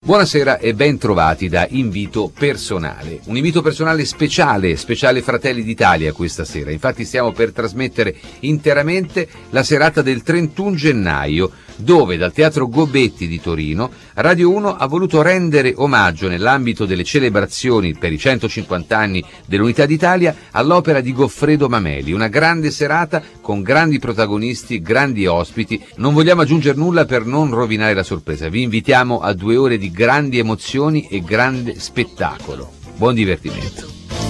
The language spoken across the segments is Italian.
Buonasera e ben trovati da Invito Personale. Un invito personale speciale Fratelli d'Italia questa sera. Infatti stiamo per trasmettere interamente la serata del 31 gennaio, dove dal Teatro Gobetti di Torino Radio 1 ha voluto rendere omaggio nell'ambito delle celebrazioni per i 150 anni dell'Unità d'Italia all'opera di Goffredo Mameli. Una grande serata con grandi protagonisti, grandi ospiti. Non vogliamo aggiungere nulla per non rovinare la sorpresa. Vi invitiamo a 2 ore di grandi emozioni e grande spettacolo. Buon divertimento.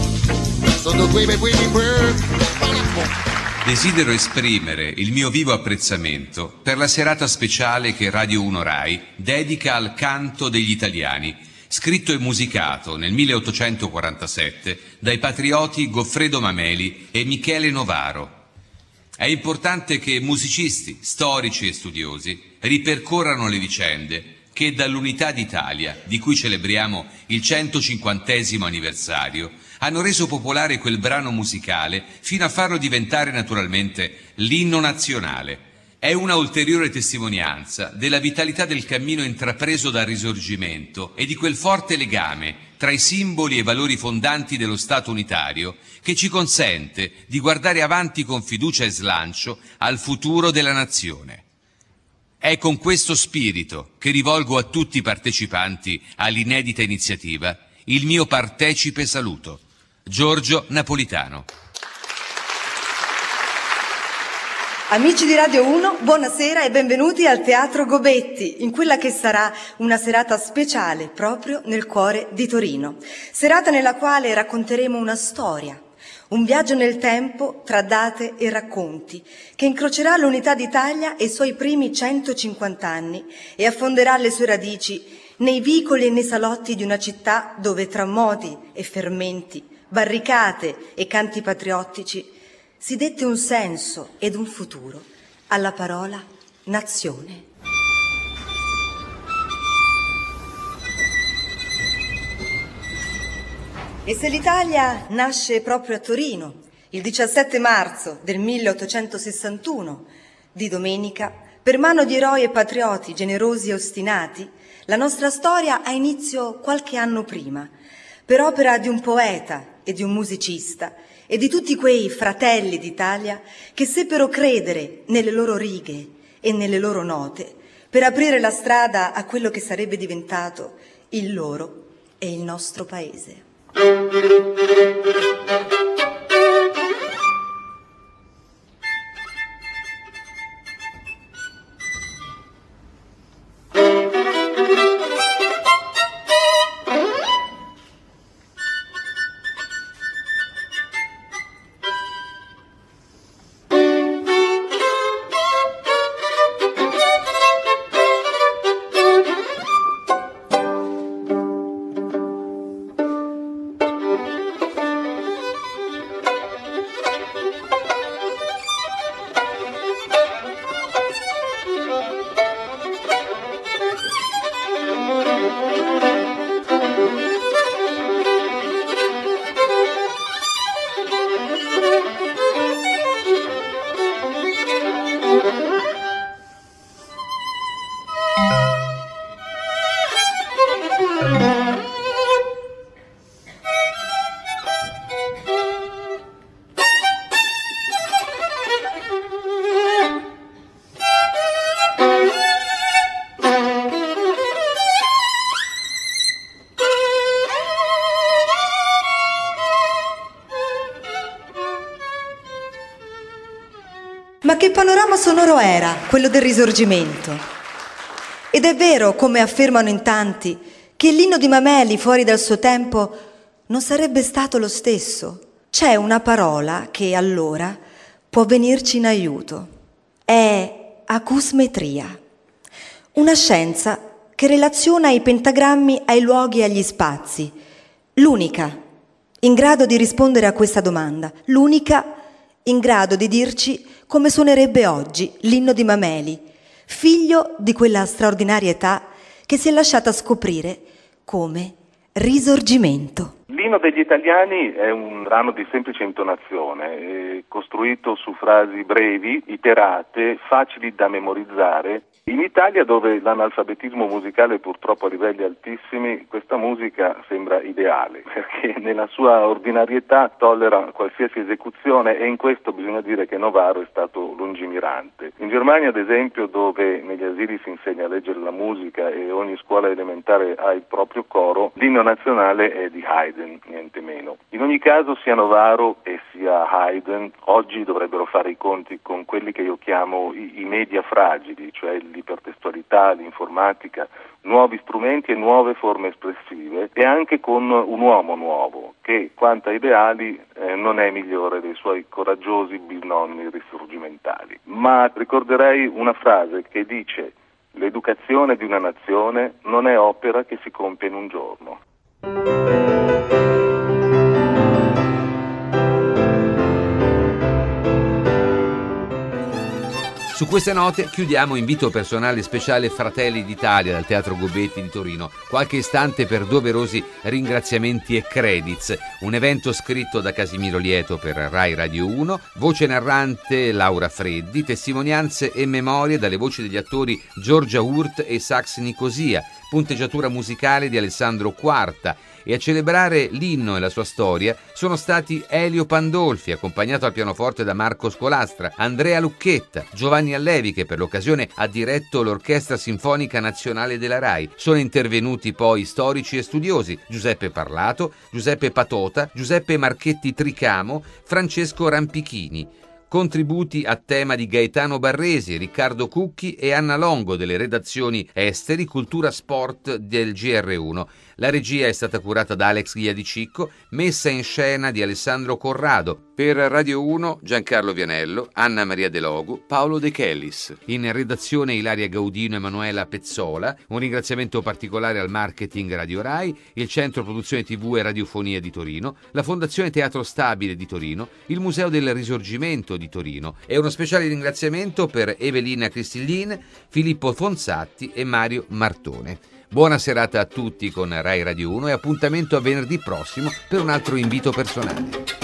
Desidero esprimere il mio vivo apprezzamento per la serata speciale che Radio 1 Rai dedica al canto degli italiani, scritto e musicato nel 1847 dai patrioti Goffredo Mameli e Michele Novaro. È importante che musicisti, storici e studiosi ripercorrano le vicende che dall'Unità d'Italia, di cui celebriamo il 150° anniversario, hanno reso popolare quel brano musicale fino a farlo diventare naturalmente l'inno nazionale. È una ulteriore testimonianza della vitalità del cammino intrapreso dal Risorgimento e di quel forte legame tra i simboli e valori fondanti dello Stato unitario che ci consente di guardare avanti con fiducia e slancio al futuro della nazione. È con questo spirito che rivolgo a tutti i partecipanti all'inedita iniziativa il mio partecipe saluto. Giorgio Napolitano. Amici di Radio 1, buonasera e benvenuti al Teatro Gobetti, in quella che sarà una serata speciale proprio nel cuore di Torino. Serata nella quale racconteremo una storia, un viaggio nel tempo tra date e racconti, che incrocerà l'Unità d'Italia e i suoi primi 150 anni e affonderà le sue radici nei vicoli e nei salotti di una città dove tra modi e fermenti, barricate e canti patriottici si dette un senso ed un futuro alla parola nazione. E se l'Italia nasce proprio a Torino, il 17 marzo del 1861, di domenica, per mano di eroi e patrioti generosi e ostinati, la nostra storia ha inizio qualche anno prima, per opera di un poeta e di un musicista e di tutti quei fratelli d'Italia che seppero credere nelle loro righe e nelle loro note per aprire la strada a quello che sarebbe diventato il loro e il nostro paese. Ma che panorama sonoro era quello del Risorgimento? Ed è vero, come affermano in tanti, che l'inno di Mameli fuori dal suo tempo non sarebbe stato lo stesso. C'è una parola che allora può venirci in aiuto. È acusmetria, una scienza che relaziona i pentagrammi ai luoghi e agli spazi. L'unica in grado di rispondere a questa domanda, l'unica in grado di dirci come suonerebbe oggi l'inno di Mameli, figlio di quella straordinaria età che si è lasciata scoprire come Risorgimento. L'inno degli italiani è un brano di semplice intonazione, costruito su frasi brevi, iterate, facili da memorizzare In Italia, dove l'analfabetismo musicale è purtroppo a livelli altissimi, questa musica sembra ideale, perché nella sua ordinarietà tollera qualsiasi esecuzione, e in questo bisogna dire che Novaro è stato lungimirante. In Germania, ad esempio, dove negli asili si insegna a leggere la musica e ogni scuola elementare ha il proprio coro, l'inno nazionale è di Haydn, niente meno. In ogni caso, sia Novaro e sia Haydn oggi dovrebbero fare i conti con quelli che io chiamo i media fragili, cioè l'ipertestualità, l'informatica, nuovi strumenti e nuove forme espressive, e anche con un uomo nuovo che, quanto a ideali, non è migliore dei suoi coraggiosi bisnonni risorgimentali. Ma ricorderei una frase che dice: l'educazione di una nazione non è opera che si compie in un giorno. Su queste note chiudiamo Invito personale speciale Fratelli d'Italia dal Teatro Gobetti di Torino. Qualche istante per doverosi ringraziamenti e credits. Un evento scritto da Casimiro Lieto per Rai Radio 1, voce narrante Laura Freddi, testimonianze e memorie dalle voci degli attori Giorgia Hurt e Sax Nicosia, punteggiatura musicale di Alessandro Quarta, e a celebrare l'inno e la sua storia sono stati Elio Pandolfi, accompagnato al pianoforte da Marco Scolastra, Andrea Lucchetta, Giovanni Allevi, che per l'occasione ha diretto l'Orchestra Sinfonica Nazionale della Rai. Sono intervenuti poi storici e studiosi: Giuseppe Parlato, Giuseppe Patota, Giuseppe Marchetti Tricamo, Francesco Rampichini. Contributi a tema di Gaetano Barresi, Riccardo Cucchi e Anna Longo delle redazioni Esteri, Cultura Sport del GR1. La regia è stata curata da Alex Ghiadicicco, messa in scena di Alessandro Corrado. Per Radio 1 Giancarlo Vianello, Anna Maria De Logu, Paolo De Chellis. In redazione Ilaria Gaudino e Emanuela Pezzola. Un ringraziamento particolare al marketing Radio Rai, il Centro Produzione TV e Radiofonia di Torino, la Fondazione Teatro Stabile di Torino, il Museo del Risorgimento di Torino, e uno speciale ringraziamento per Evelina Cristillin, Filippo Fonsatti e Mario Martone. Buona serata a tutti con Rai Radio 1 e appuntamento a venerdì prossimo per un altro invito personale.